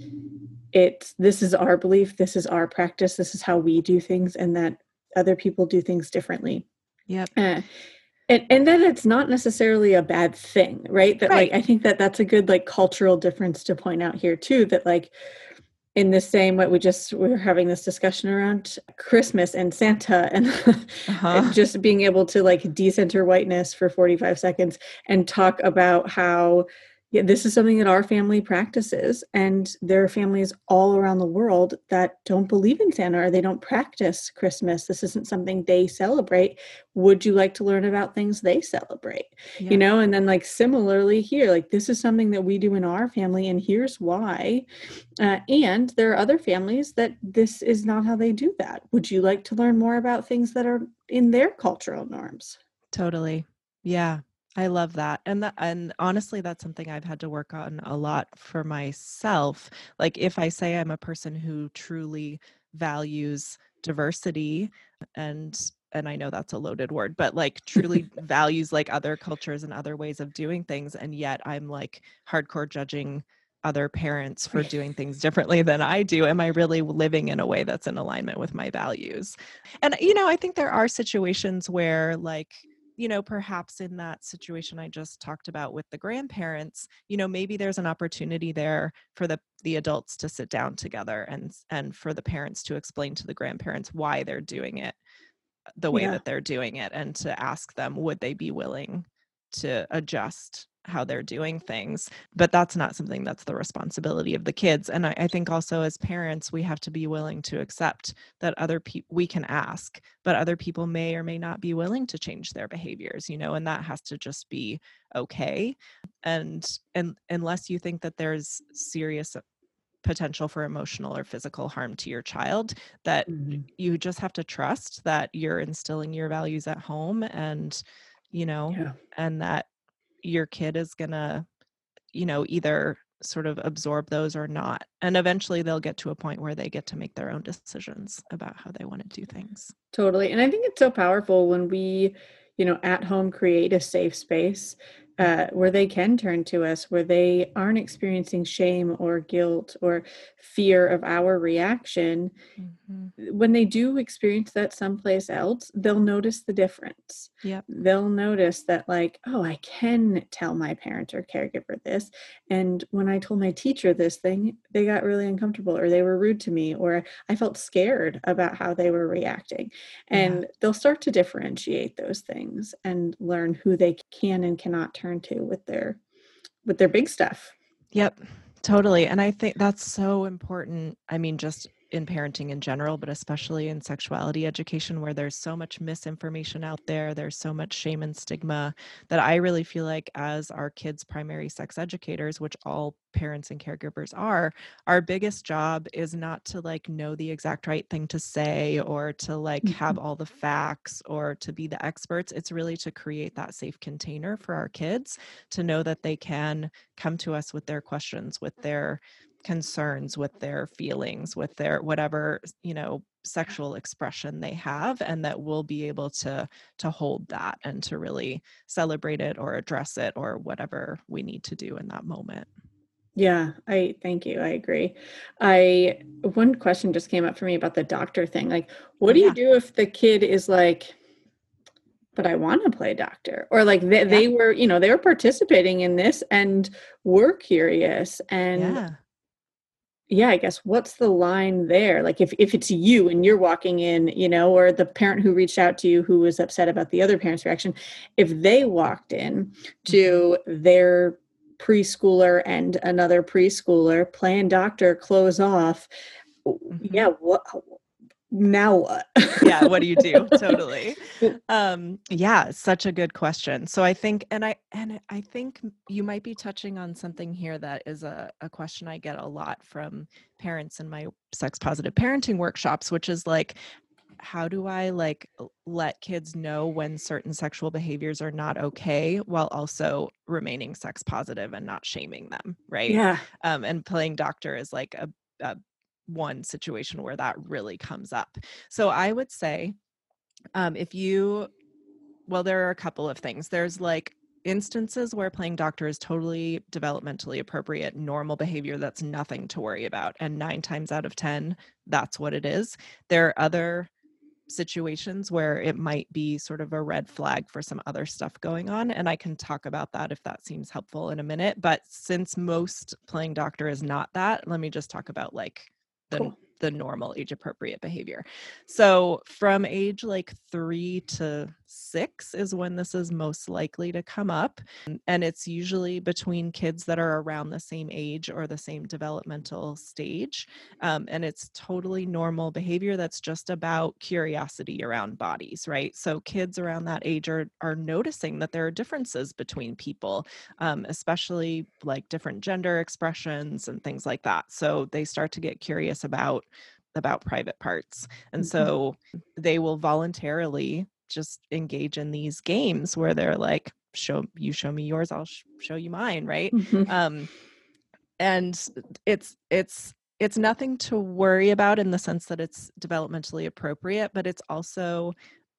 C: it's, this is our belief, this is our practice, this is how we do things, and that other people do things differently.
B: Yep.
C: Uh, and, and then it's not necessarily a bad thing, right? That
B: right.
C: like, I think that that's a good like cultural difference to point out here too, that like in the same way we just, we were having this discussion around Christmas and Santa and, uh-huh. and just being able to like decenter whiteness for forty-five seconds and talk about how yeah, this is something that our family practices, and there are families all around the world that don't believe in Santa, or they don't practice Christmas. This isn't something they celebrate. Would you like to learn about things they celebrate? Yeah. You know, and then like similarly here, like this is something that we do in our family, and here's why. Uh, and there are other families that this is not how they do that. Would you like to learn more about things that are in their cultural norms?
B: Totally. Yeah. I love that. And that, and honestly, that's something I've had to work on a lot for myself. Like if I say I'm a person who truly values diversity and and I know that's a loaded word, but like truly values like other cultures and other ways of doing things, and yet I'm like hardcore judging other parents for doing things differently than I do. Am I really living in a way that's in alignment with my values? And you know, I think there are situations where like, you know, perhaps in that situation I just talked about with the grandparents, you know, maybe there's an opportunity there for the the adults to sit down together and and for the parents to explain to the grandparents why they're doing it the way
C: Yeah.
B: that they're doing it, and to ask them, would they be willing to adjust how they're doing things? But that's not something that's the responsibility of the kids. And I, I think also as parents, we have to be willing to accept that other people, we can ask, but other people may or may not be willing to change their behaviors, you know, and that has to just be okay. And, and unless you think that there's serious potential for emotional or physical harm to your child, that
C: Mm-hmm.
B: you just have to trust that you're instilling your values at home, and, you know,
C: Yeah.
B: and that your kid is gonna, you know, either sort of absorb those or not. And eventually they'll get to a point where they get to make their own decisions about how they want to do things.
C: Totally. And I think it's so powerful when we, you know, at home create a safe space uh, where they can turn to us, where they aren't experiencing shame or guilt or fear of our reaction.
B: Mm-hmm.
C: When they do experience that someplace else, they'll notice the difference.
B: Yep.
C: They'll notice that like, oh, I can tell my parent or caregiver this. And when I told my teacher this thing, they got really uncomfortable, or they were rude to me, or I felt scared about how they were reacting. And
B: Yeah.
C: they'll start to differentiate those things and learn who they can and cannot turn to with their with their big stuff.
B: Yep, totally. And I think that's so important. I mean, just in parenting in general, but especially in sexuality education, where there's so much misinformation out there, there's so much shame and stigma, that I really feel like as our kids' primary sex educators, which all parents and caregivers are, our biggest job is not to like know the exact right thing to say, or to like have all the facts, or to be the experts. It's really to create that safe container for our kids to know that they can come to us with their questions, with their concerns, with their feelings, with their whatever, you know, sexual expression they have, and that we'll be able to to hold that and to really celebrate it or address it or whatever we need to do in that moment.
C: Yeah, I thank you. I agree. I one question just came up for me about the doctor thing. Like, what
B: Oh,
C: do you
B: yeah.
C: do if the kid is like, but I want to play doctor, or like they,
B: Yeah.
C: they were, you know, they were participating in this and were curious, and
B: Yeah.
C: yeah, I guess what's the line there? Like if, if it's you and you're walking in, you know, or the parent who reached out to you who was upset about the other parent's reaction, if they walked in to their preschooler and another preschooler playing doctor, close off,
B: Mhm.
C: yeah, what now what?
B: Yeah, what do you do? Totally. Um, yeah, such a good question. So I think, and I and I think you might be touching on something here that is a, a question I get a lot from parents in my sex positive parenting workshops, which is like, how do I like let kids know when certain sexual behaviors are not okay while also remaining sex positive and not shaming them, right?
C: Yeah.
B: Um, and playing doctor is like a, a one situation where that really comes up. So I would say, um, if you, well, there are a couple of things. There's like instances where playing doctor is totally developmentally appropriate, normal behavior that's nothing to worry about. And nine times out of ten, that's what it is. There are other situations where it might be sort of a red flag for some other stuff going on. And I can talk about that if that seems helpful in a minute. But since most playing doctor is not that, let me just talk about like the
C: Cool.
B: the normal age appropriate behavior. So from age like three to six is when this is most likely to come up. And it's usually between kids that are around the same age or the same developmental stage. Um, and it's totally normal behavior that's just about curiosity around bodies, right? So kids around that age are, are noticing that there are differences between people, um, especially like different gender expressions and things like that. So they start to get curious about about private parts. And so they will voluntarily just engage in these games where they're like, show you show me yours, I'll sh- show you mine, right?
C: Mhm.
B: Um, and it's it's it's nothing to worry about in the sense that it's developmentally appropriate, but it's also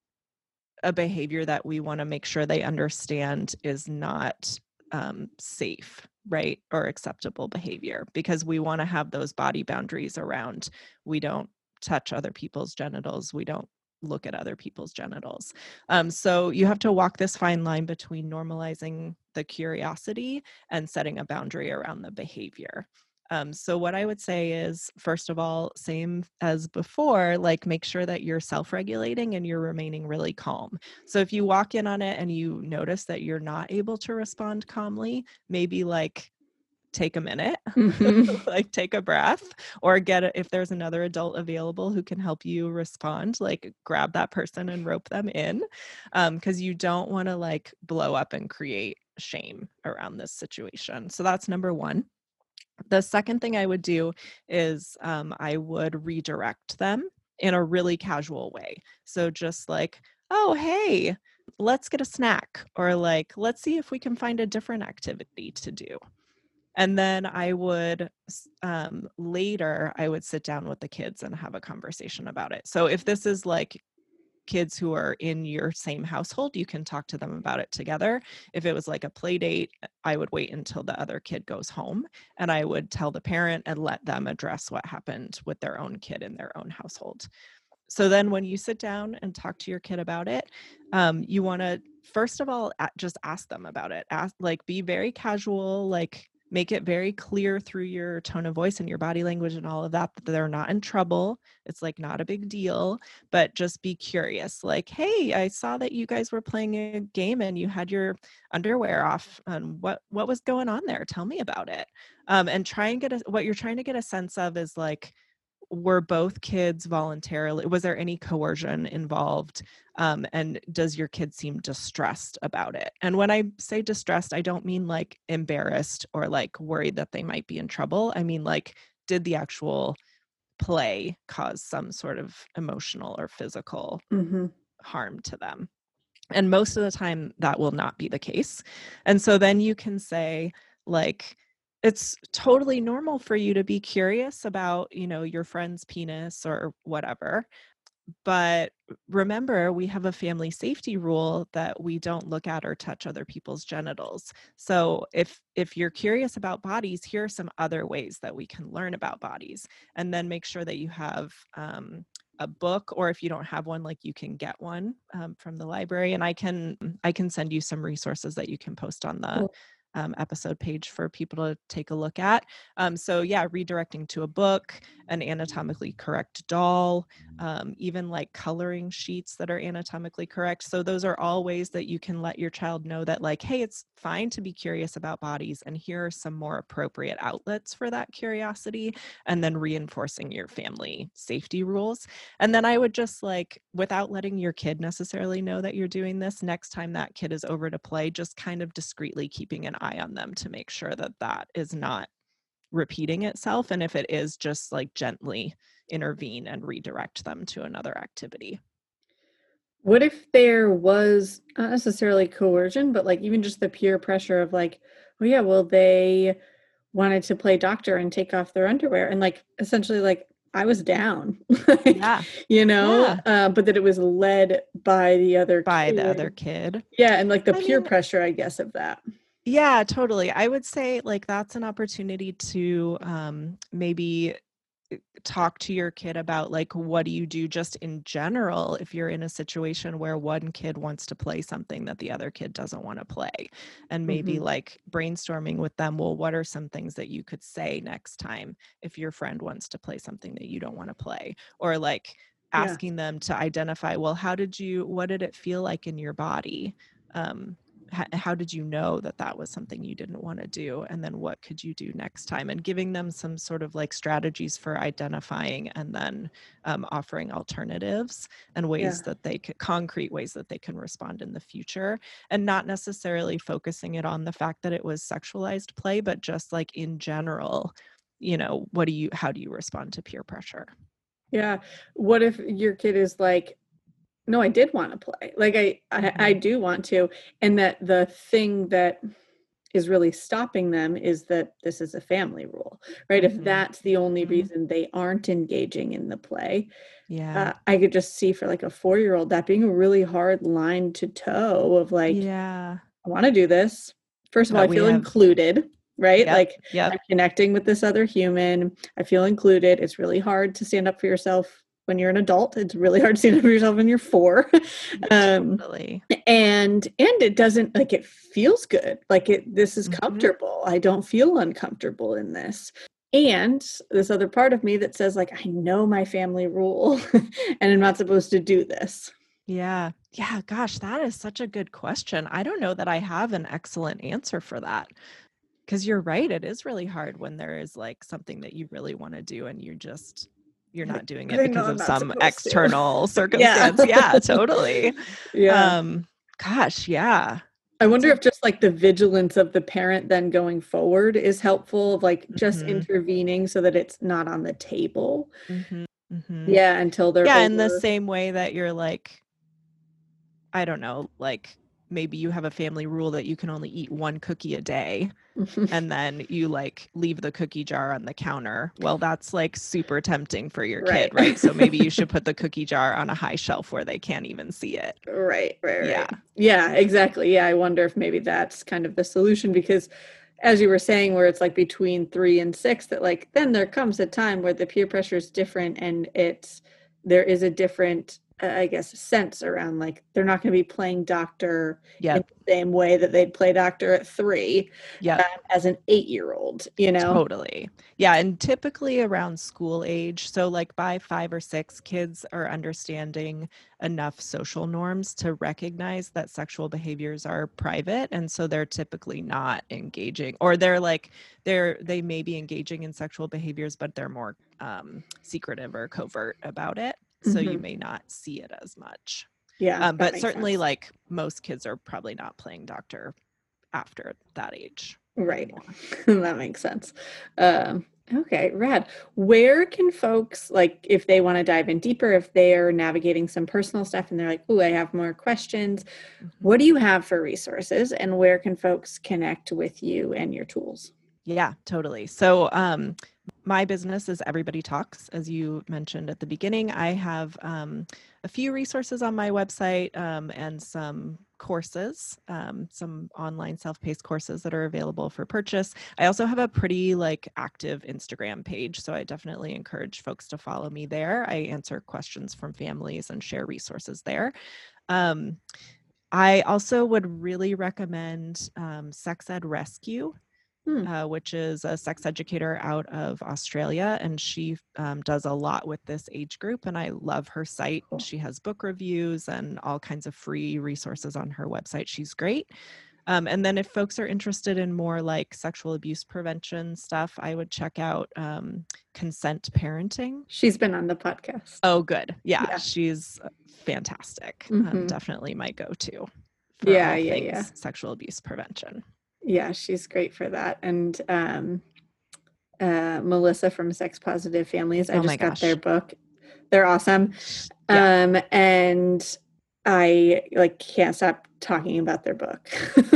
B: a behavior that we want to make sure they understand is not um, safe, right? Or acceptable behavior, because we want to have those body boundaries around, we don't touch other people's genitals, we don't look at other people's genitals. Um, so you have to walk this fine line between normalizing the curiosity and setting a boundary around the behavior. Um, so what I would say is, first of all, same as before, like make sure that you're self-regulating and you're remaining really calm. So if you walk in on it and you notice that you're not able to respond calmly, maybe like take a minute,
C: Mhm.
B: like take a breath, or get a, if there's another adult available who can help you respond, like grab that person and rope them in, um, because you don't want to like blow up and create shame around this situation. So that's number one. The second thing I would do is um, I would redirect them in a really casual way. So just like, oh, hey, let's get a snack, or like, let's see if we can find a different activity to do. And then I would um, later, I would sit down with the kids and have a conversation about it. So if this is like kids who are in your same household, you can talk to them about it together. If it was like a play date, I would wait until the other kid goes home and I would tell the parent and let them address what happened with their own kid in their own household. So then when you sit down and talk to your kid about it, um, you want to, first of all, just ask them about it. Ask, like, be very casual, like, make it very clear through your tone of voice and your body language and all of that, that they're not in trouble. It's like not a big deal, but just be curious. Like, hey, I saw that you guys were playing a game and you had your underwear off. And what, what was going on there? Tell me about it. Um, and try and get a, what you're trying to get a sense of is like, were both kids voluntarily, was there any coercion involved? Um, and does your kid seem distressed about it? And when I say distressed, I don't mean like embarrassed or like worried that they might be in trouble. I mean, like, did the actual play cause some sort of emotional or physical
C: Mm-hmm.
B: harm to them? And most of the time that will not be the case. And so then you can say, like, it's totally normal for you to be curious about, you know, your friend's penis or whatever. But remember, we have a family safety rule that we don't look at or touch other people's genitals. So if if you're curious about bodies, here are some other ways that we can learn about bodies. And then make sure that you have um, a book, or if you don't have one, like you can get one um, from the library. And I can I can send you some resources that you can post on the
C: Cool.
B: Um, episode page for people to take a look at. Um, so yeah, redirecting to a book, an anatomically correct doll, um, even like coloring sheets that are anatomically correct. So those are all ways that you can let your child know that, like, hey, it's fine to be curious about bodies, and here are some more appropriate outlets for that curiosity, and then reinforcing your family safety rules. And then I would just, like, without letting your kid necessarily know that you're doing this, next time that kid is over to play, just kind of discreetly keeping an eye on them to make sure that that is not repeating itself. And if it is, just like gently intervene and redirect them to another activity.
C: What if there was not necessarily coercion, but like even just the peer pressure of like, oh yeah, well, they wanted to play doctor and take off their underwear, and like essentially like I was down, like,
B: Yeah.
C: you know,
B: Yeah.
C: uh, but that it was led by the other
B: By
C: kid.
B: the other kid.
C: Yeah, and like the
B: I
C: peer
B: mean,
C: pressure, I guess, of that.
B: Yeah, totally. I would say like that's an opportunity to um, maybe talk to your kid about, like, what do you do just in general if you're in a situation where one kid wants to play something that the other kid doesn't want to play, and maybe
C: Mhm.
B: like brainstorming with them, well, what are some things that you could say next time if your friend wants to play something that you don't want to play, or like
C: Yeah.
B: asking them to identify, well, how did you, what did it feel like in your body? Um, how, how did you know that that was something you didn't want to do? And then what could you do next time? And giving them some sort of like strategies for identifying, and then um, offering alternatives and ways
C: Yeah.
B: that they could, concrete ways that they can respond in the future, and not necessarily focusing it on the fact that it was sexualized play, but just like in general, you know, what do you, how do you respond to peer pressure?
C: Yeah. What if your kid is like no, I did want to play. Like I, I, mm-hmm. I do want to. And that the thing that is really stopping them is that this is a family rule, right? Mm-hmm. If that's the only mm-hmm. reason they aren't engaging in the play,
B: yeah,
C: uh, I could just see for like a four-year-old that being a really hard line to toe of like,
B: yeah,
C: I want to do this. First of
B: but
C: all, I feel have... included, right?
B: Yep.
C: Like
B: yep.
C: I'm connecting with this other human. I feel included. It's really hard to stand up for yourself when you're an adult. It's really hard to stand up for yourself when you're four. um,
B: totally.
C: And, and it doesn't like, it feels good. Like it, this is
B: mm-hmm.
C: comfortable. I don't feel uncomfortable in this. And this other part of me that says like, I know my family rule and I'm not supposed to do this.
B: Yeah. Yeah. Gosh, that is such a good question. I don't know that I have an excellent answer for that. Because you're right. It is really hard when there is like something that you really want to do and you just, you're not doing it because of some external to. circumstance. Yeah, yeah totally.
C: Yeah.
B: Um, gosh, yeah.
C: I wonder if just like the vigilance of the parent then going forward is helpful, of like just mm-hmm. intervening so that it's not on the table.
B: Mm-hmm. Mm-hmm.
C: Yeah, until they're
B: Yeah,
C: over.
B: In the same way that you're like, I don't know, like maybe you have a family rule that you can only eat one cookie a day and then you like leave the cookie jar on the counter. Well, that's like super tempting for your
C: right.
B: kid, right? So maybe you should put the cookie jar on a high shelf where they can't even see it.
C: Right, right, right.
B: Yeah.
C: Yeah, exactly. Yeah, I wonder if maybe that's kind of the solution because as you were saying, where it's like between three and six, that like then there comes a time where the peer pressure is different and it's there is a different I guess, sense around like they're not going to be playing doctor
B: yep.
C: in the same way that they'd play doctor at three
B: yep.
C: um, as an eight-year-old, you know?
B: Totally. Yeah. And typically around school age. So like by five or six, kids are understanding enough social norms to recognize that sexual behaviors are private. And so they're typically not engaging or they're like, they're, they may be engaging in sexual behaviors, but they're more um, secretive or covert about it. So mm-hmm. you may not see it as much.
C: Yeah.
B: Um, but certainly sense. Like most kids are probably not playing doctor after that age.
C: Right. That makes sense. Um, okay, rad. Where can folks, like if they want to dive in deeper, if they're navigating some personal stuff and they're like, oh, I have more questions, mm-hmm. what do you have for resources and where can folks connect with you and your tools?
B: Yeah, totally. So um, my business is Everybody Talks, as you mentioned at the beginning. I have um, a few resources on my website um, and some courses, um, some online self-paced courses that are available for purchase. I also have a pretty like active Instagram page, so I definitely encourage folks to follow me there. I answer questions from families and share resources there. Um, I also would really recommend um, Sex Ed Rescue. Uh, which is a sex educator out of Australia. And she um, does a lot with this age group. And I love her site. She has book reviews and all kinds of free resources on her website. She's great. Um, and then if folks are interested in more like sexual abuse prevention stuff, I would check out um, Consent Parenting.
C: She's been on the podcast.
B: Oh, good. Yeah, yeah. She's fantastic.
C: Mm-hmm.
B: Um, definitely my go-to for
C: yeah,
B: all
C: yeah,
B: things
C: yeah.
B: sexual abuse prevention.
C: Yeah, she's great for that. And um, uh, Melissa from Sex Positive Families, I
B: oh
C: just got
B: gosh.
C: their book. They're awesome.
B: Yeah.
C: Um, and I like can't stop talking about their book.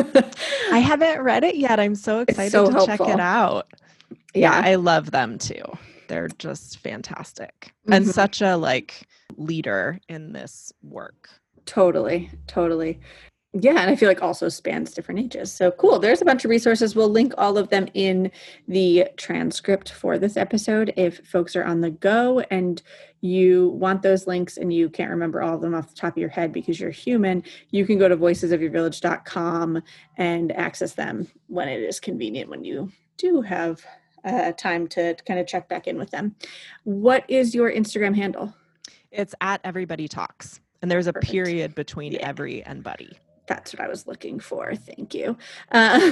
B: I haven't read it yet. I'm so excited
C: so
B: to
C: helpful.
B: check it out.
C: Yeah.
B: yeah, I love them too. They're just fantastic.
C: Mm-hmm.
B: And such a like leader in this work.
C: Totally, totally. Yeah, and I feel like also spans different ages. So cool. There's a bunch of resources. We'll link all of them in the transcript for this episode. If folks are on the go and you want those links and you can't remember all of them off the top of your head because you're human, you can go to voices of your village dot com and access them when it is convenient, when you do have uh, time to kind of check back in with them. What is your Instagram handle?
B: It's at Everybody Talks. And there's a
C: Perfect.
B: period between
C: yeah.
B: every and buddy.
C: That's what I was looking for. Thank you. Uh,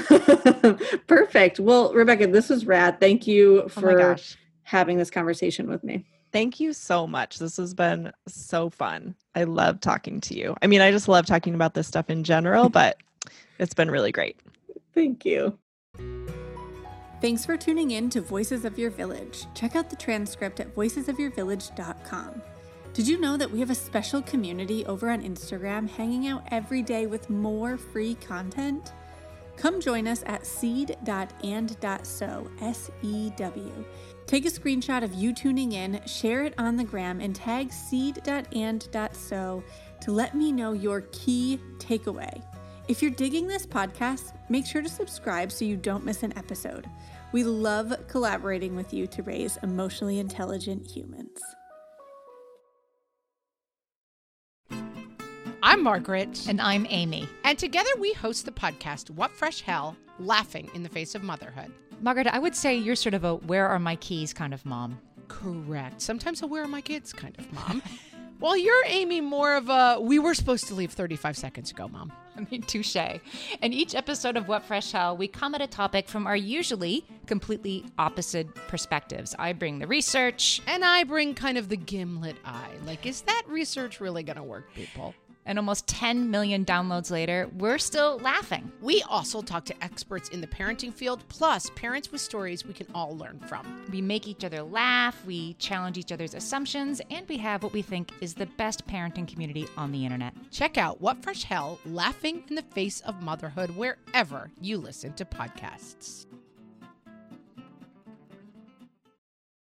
C: perfect. Well, Rebecca, this was rad. Thank you for
B: oh
C: having this conversation with me.
B: Thank you so much. This has been so fun. I love talking to you. I mean, I just love talking about this stuff in general, but it's been really great.
C: Thank you.
I: Thanks for tuning in to Voices of Your Village. Check out the transcript at voices of your village dot com. Did you know that we have a special community over on Instagram hanging out every day with more free content? Come join us at seed dot and dot sew, S E W. Take a screenshot of you tuning in, share it on the gram, and tag seed dot and dot sew to let me know your key takeaway. If you're digging this podcast, make sure to subscribe so you don't miss an episode. We love collaborating with you to raise emotionally intelligent humans.
J: I'm Margaret.
K: And I'm Amy.
J: And together we host the podcast, What Fresh Hell? Laughing in the Face of Motherhood.
K: Margaret, I would say you're sort of a where are my keys kind of mom.
J: Correct. Sometimes a where are my kids kind of mom. Well, you're, Amy, more of a we were supposed to leave thirty-five seconds ago, mom.
K: I mean, touche. In each episode of What Fresh Hell, we come at a topic from our usually completely opposite perspectives. I bring the research.
J: And I bring kind of the gimlet eye. Like, is that research really going to work, people?
K: And almost ten million downloads later, we're still laughing.
J: We also talk to experts in the parenting field, plus parents with stories we can all learn from.
K: We make each other laugh, we challenge each other's assumptions, and we have what we think is the best parenting community on the internet.
J: Check out What Fresh Hell? Laughing in the Face of Motherhood wherever you listen to podcasts.